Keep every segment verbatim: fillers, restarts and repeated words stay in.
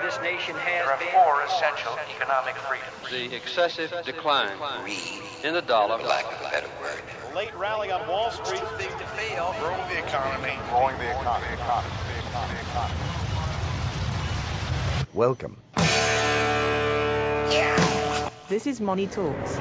this nation has There are been four essential economic freedoms. The excessive decline in the dollar. For lack of a better word. A late rally on Wall Street. too big to fail. Growing the economy. Growing the economy. The economy. The economy. The economy. Welcome. This is Money Talks.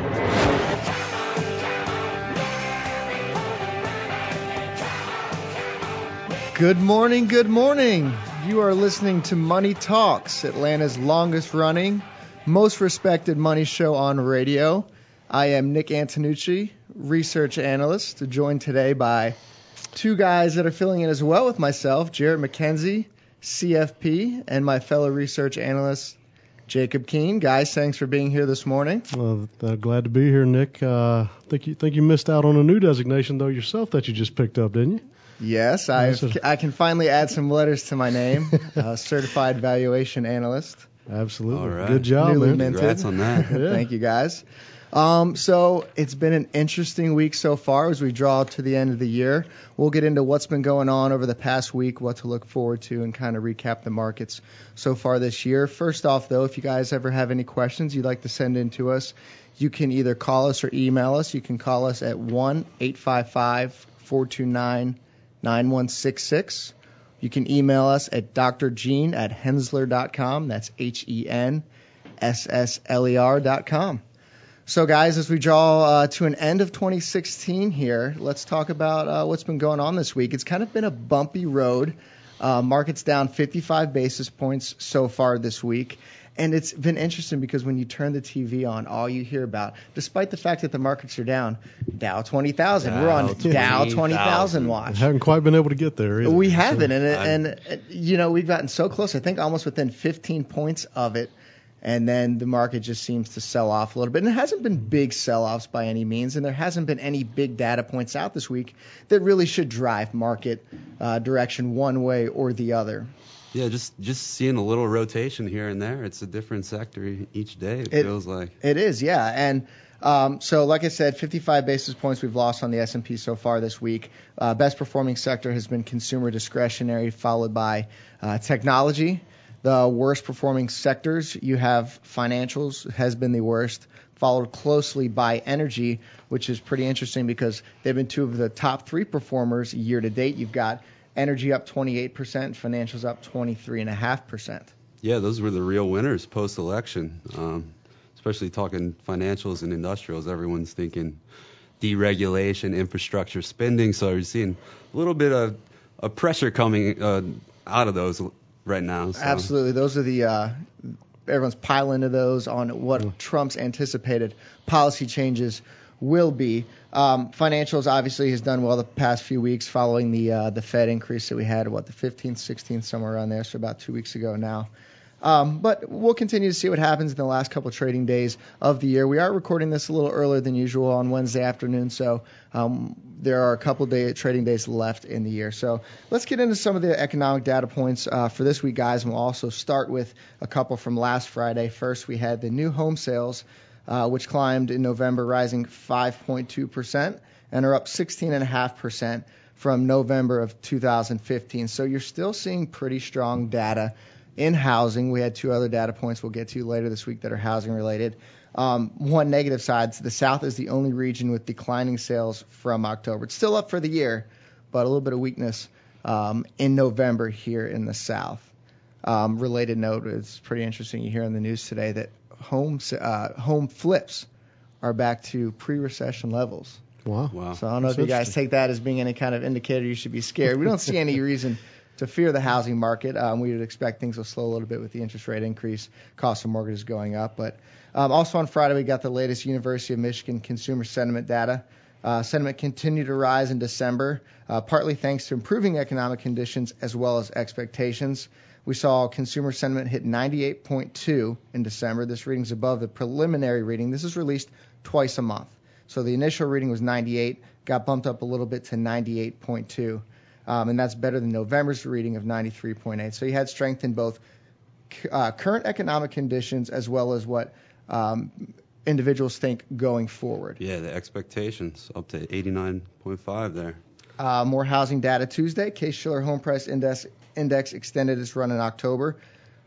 Good morning, good morning. You are listening to Money Talks, Atlanta's longest running, most respected money show on radio. I am Nick Antonucci, research analyst, joined today by two guys that are filling in as well with myself, Jarrett McKenzie, C F P, and my fellow research analyst, Jacob Keene. Guys, thanks for being here this morning. Well, uh, glad to be here, Nick. Uh, think you think you missed out on a new designation though yourself that you just picked up, didn't you? Yes, I I can finally add some letters to my name, uh, certified valuation analyst. Absolutely. All right. Good job, Newly man. minted. Congrats on that. Yeah. Thank you, guys. Um, so it's been an interesting week so far as we draw to the end of the year. We'll get into what's been going on over the past week, what to look forward to, and kind of recap the markets so far this year. First off, though, if you guys ever have any questions you'd like to send in to us, you can either call us or email us. You can call us at one eight five five, four two nine, nine one six six. You can email us at d r gene at hensler dot com. That's H E N S S L E R dot com. So, guys, as we draw uh, to an end of twenty sixteen here, let's talk about uh, what's been going on this week. It's kind of been a bumpy road. Uh, market's down fifty-five basis points so far this week. And it's been interesting because when you turn the T V on, all you hear about, despite the fact that the markets are down, Dow twenty thousand. We're on Dow twenty thousand watch. Haven't quite been able to get there either. We haven't. And, and, and, you know, we've gotten so close, I think almost within fifteen points of it. And then the market just seems to sell off a little bit. And it hasn't been big sell-offs by any means, and there hasn't been any big data points out this week that really should drive market uh, direction one way or the other. Yeah, just just seeing a little rotation here and there. It's a different sector each day, it, it feels like. It is, yeah. And um, so, like I said, fifty-five basis points we've lost on the S and P so far this week. Uh, best performing sector has been consumer discretionary, followed by uh, technology. The worst performing sectors, you have financials has been the worst, followed closely by energy, which is pretty interesting because they've been two of the top three performers year to date. You've got energy up twenty-eight percent, financials up twenty-three point five percent. Yeah, those were the real winners post-election, um, especially talking financials and industrials. Everyone's thinking deregulation, infrastructure spending, so you're seeing a little bit of, of pressure coming uh, out of those right now. So. Absolutely. Those are the uh, everyone's piling into those on what mm. Trump's anticipated policy changes will be. Um, financials obviously has done well the past few weeks following the uh, the Fed increase that we had, what, the fifteenth, sixteenth, somewhere around there, so about two weeks ago now. Um, but we'll continue to see what happens in the last couple of trading days of the year. We are recording this a little earlier than usual on Wednesday afternoon, so um, there are a couple day trading days left in the year. So let's get into some of the economic data points uh, for this week, guys, and we'll also start with a couple from last Friday. First, we had the new home sales, uh, which climbed in November, rising five point two percent, and are up sixteen point five percent from November of two thousand fifteen. So you're still seeing pretty strong data in housing. We had two other data points we'll get to later this week that are housing related. Um, one negative side, the South is the only region with declining sales from October. It's still up for the year, but a little bit of weakness um, in November here in the South. Um, related note, it's pretty interesting. You hear in the news today that home uh, home flips are back to pre-recession levels. Wow. Wow. So I don't know That's if you guys take that as being any kind of indicator you should be scared. We don't see any reason to fear the housing market. Um, we would expect things will slow a little bit with the interest rate increase, cost of mortgages going up. But um, also on Friday, we got the latest University of Michigan consumer sentiment data. Uh, sentiment continued to rise in December, uh, partly thanks to improving economic conditions as well as expectations. We saw consumer sentiment hit ninety-eight point two in December. This reading is above the preliminary reading. This is released twice a month. So the initial reading was ninety-eight, got bumped up a little bit to ninety-eight point two. Um, and that's better than November's reading of ninety-three point eight. So you had strength in both uh, current economic conditions as well as what um, individuals think going forward. Yeah, the expectations up to eighty-nine point five there. Uh, more housing data Tuesday. Case-Shiller Home Price Index, Index extended its run in October.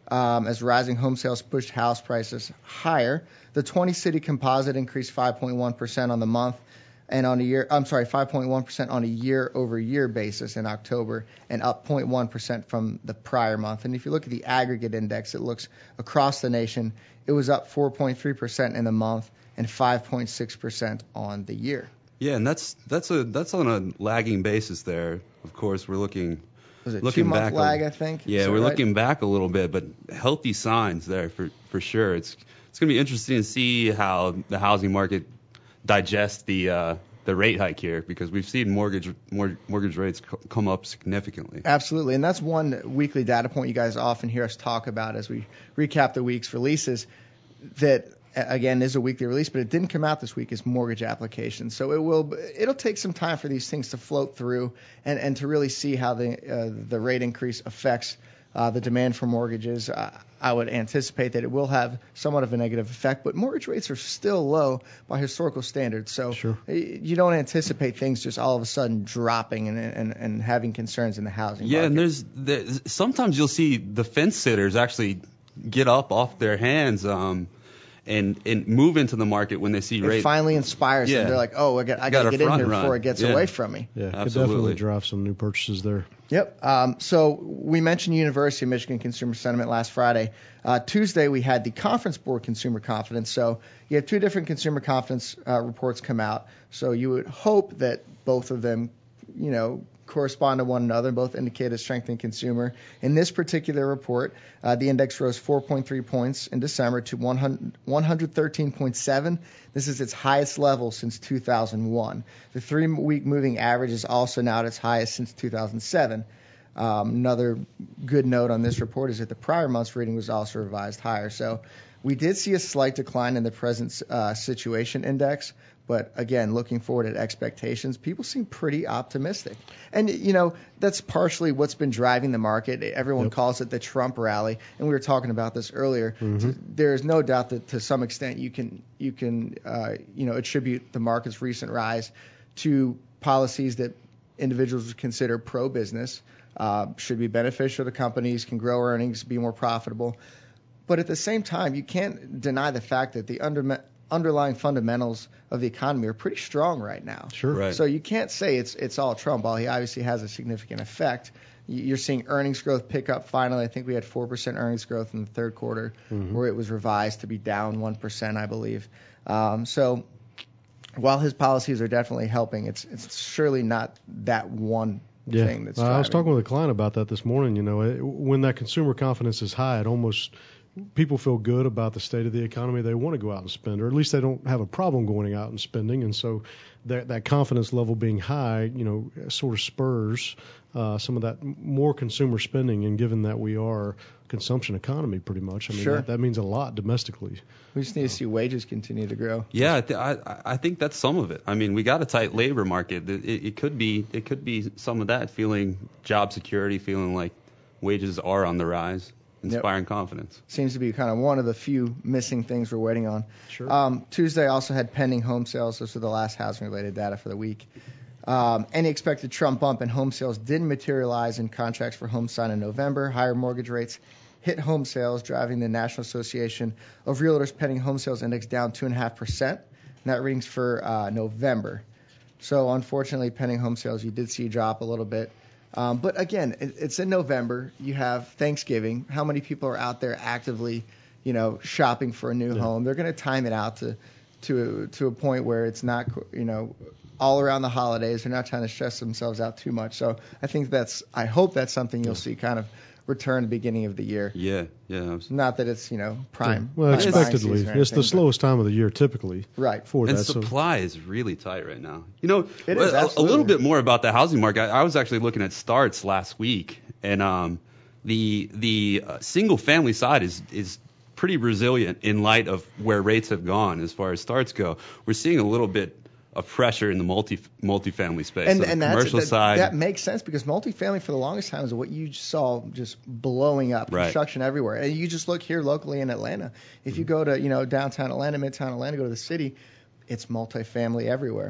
um, as rising home sales pushed house prices higher. The twenty city composite increased five point one percent on the month and on a year, I'm sorry, five point one percent on a year-over-year basis in October, and up zero point one percent from the prior month. And if you look at the aggregate index, it looks across the nation, it was up four point three percent in the month and five point six percent on the year. Yeah, and that's that's a that's on a lagging basis there. Of course, we're looking Was it looking two-month back lag, a, I think? Yeah, Is that we're right? looking back a little bit, but healthy signs there for for sure. It's it's going to be interesting to see how the housing market digests the uh, the rate hike here, because we've seen mortgage mor- mortgage rates co- come up significantly. Absolutely, and that's one weekly data point you guys often hear us talk about as we recap the week's releases. That again is a weekly release, but it didn't come out this week, is mortgage applications. So it will it'll take some time for these things to float through and, and to really see how the uh, the rate increase affects uh, the demand for mortgages. Uh, I would anticipate that it will have somewhat of a negative effect, but mortgage rates are still low by historical standards. So Sure. you don't anticipate things just all of a sudden dropping and and, and having concerns in the housing Yeah, market. and there's, there's sometimes you'll see the fence sitters actually get up off their hands um, and and move into the market when they see It rates. finally inspires Yeah. them. They're like, oh, I got I Got got a to get in front here run. before it gets Yeah. away from me. Yeah, could Absolutely. definitely drive some new purchases there. Yep. Um, so we mentioned University of Michigan Consumer Sentiment last Friday. Uh, Tuesday we had the Conference Board Consumer Confidence. So you have two different consumer confidence uh, reports come out. So you would hope that both of them, you know, correspond to one another, both indicate a strengthening consumer. In this particular report, uh, the index rose four point three points in December to one hundred, one hundred thirteen point seven. This is its highest level since two thousand one. The three-week moving average is also now at its highest since two thousand seven. Um, another good note on this report is that the prior month's reading was also revised higher. So we did see a slight decline in the present uh, situation index, but again, looking forward at expectations, people seem pretty optimistic. And, you know, that's partially what's been driving the market. Everyone Yep. calls it the Trump rally, and we were talking about this earlier. Mm-hmm. There is no doubt that to some extent you can, you can uh, you know, attribute the market's recent rise to policies that individuals would consider pro-business, uh, should be beneficial to companies, can grow earnings, be more profitable. But at the same time, you can't deny the fact that the under, underlying fundamentals of the economy are pretty strong right now. Sure. Right. So you can't say it's it's all Trump. While he obviously has a significant effect, you're seeing earnings growth pick up finally. I think we had four percent earnings growth in the third quarter, Mm-hmm. where it was revised to be down one percent, I believe. Um, so while his policies are definitely helping, it's it's surely not that one Yeah, thing that's Uh, I was driving. talking with a client about that this morning. You know, it, when that consumer confidence is high, it almost people feel good about the state of the economy. They want to go out and spend, or at least they don't have a problem going out and spending. And so that that confidence level being high, you know, sort of spurs uh, some of that more consumer spending. And given that we are a consumption economy, pretty much, I mean, Sure. that, that means a lot domestically. We just need to see wages continue to grow. Yeah, I, th- I I think that's some of it. I mean, we got a tight labor market. It, it, it could be it could be some of that, feeling job security, feeling like wages are on the rise, inspiring confidence. Seems to be kind of one of the few missing things we're waiting on. Sure. Um, Tuesday also had pending home sales. Those are the last housing-related data for the week. Um, any expected Trump bump in home sales didn't materialize in contracts for homes signed in November. Higher mortgage rates hit home sales, driving the National Association of Realtors pending home sales index down two point five percent. And that readings for uh, November. So unfortunately, pending home sales, you did see a drop a little bit. Um, but again, it, it's in November. You have Thanksgiving. How many people are out there actively, you know, shopping for a new Yeah. home? They're going to time it out to, to, to a point where it's not, you know, all around the holidays. They're not trying to stress themselves out too much. So I think that's, I hope that's something you'll see kind of return at the beginning of the year. Yeah, yeah. abs- Not that it's, you know, prime. Well, prime buying expectedly, season or it's the anything, but- slowest time of the year typically. Right. For And that. So supply is really tight right now. You know, It is, a- a, absolutely. little bit more about the housing market. I, I was actually looking at starts last week, and um, the the uh, single family side is is pretty resilient in light of where rates have gone as far as starts go. We're seeing a little bit of pressure in the multi multifamily space. And, so the and that's, commercial that, side. that makes sense because multifamily for the longest time is what you saw just blowing up, Right. construction everywhere. And you just look here locally in Atlanta. If you go to, you know, downtown Atlanta, midtown Atlanta, go to the city, it's multifamily everywhere.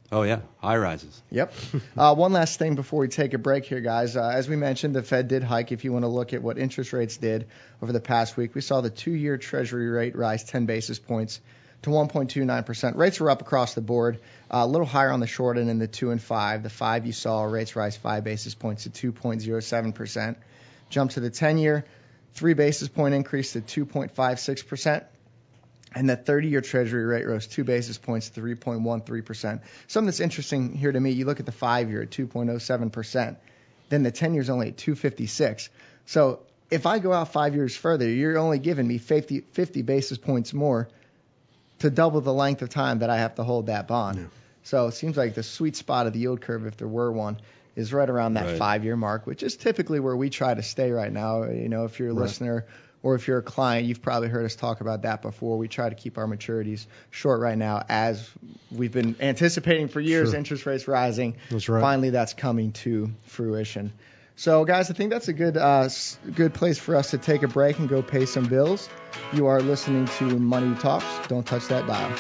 Oh, yeah, high rises. Yep. Uh, one last thing before we take a break here, guys. Uh, as we mentioned, the Fed did hike. If you want to look at what interest rates did over the past week, we saw the two-year Treasury rate rise ten basis points to one point two nine percent. Rates were up across the board, uh, a little higher on the short end in the two and five. The five you saw rates rise five basis points to two point oh seven percent. Jump to the ten-year, three basis point increase to two point five six percent. And the thirty-year Treasury rate rose two basis points to three point one three percent. Something that's interesting here to me, you look at the five-year at two point oh seven percent. Then the ten-year's only at two point five six. So if I go out five years further, you're only giving me fifty, fifty basis points more to double the length of time that I have to hold that bond. Yeah. So it seems like the sweet spot of the yield curve, if there were one, is right around that right. five-year mark, which is typically where we try to stay right now. You know, if you're a right. listener or if you're a client, you've probably heard us talk about that before. We try to keep our maturities short right now, as we've been anticipating for years, sure. interest rates rising. That's right. Finally, that's coming to fruition. So, guys, I think that's a good uh, good place for us to take a break and go pay some bills. You are listening to Money Talks. Don't touch that dial.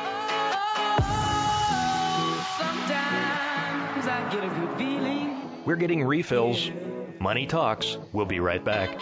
We're getting refills. Money Talks. We'll be right back.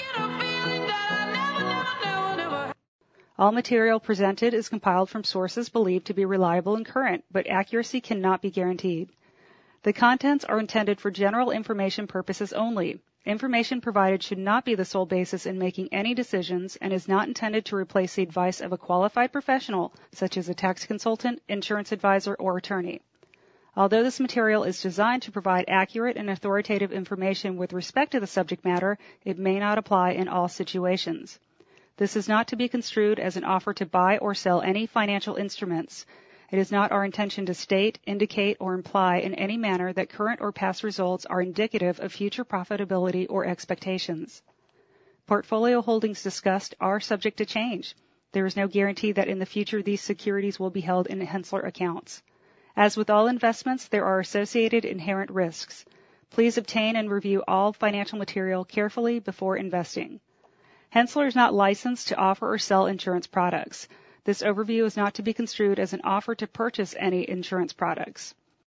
All material presented is compiled from sources believed to be reliable and current, but accuracy cannot be guaranteed. The contents are intended for general information purposes only. Information provided should not be the sole basis in making any decisions and is not intended to replace the advice of a qualified professional, such as a tax consultant, insurance advisor, or attorney. Although this material is designed to provide accurate and authoritative information with respect to the subject matter, it may not apply in all situations. This is not to be construed as an offer to buy or sell any financial instruments. It is not our intention to state, indicate, or imply in any manner that current or past results are indicative of future profitability or expectations. Portfolio holdings discussed are subject to change. There is no guarantee that in the future these securities will be held in Henssler accounts. As with all investments, there are associated inherent risks. Please obtain and review all financial material carefully before investing. Henssler is not licensed to offer or sell insurance products. This overview is not to be construed as an offer to purchase any insurance products.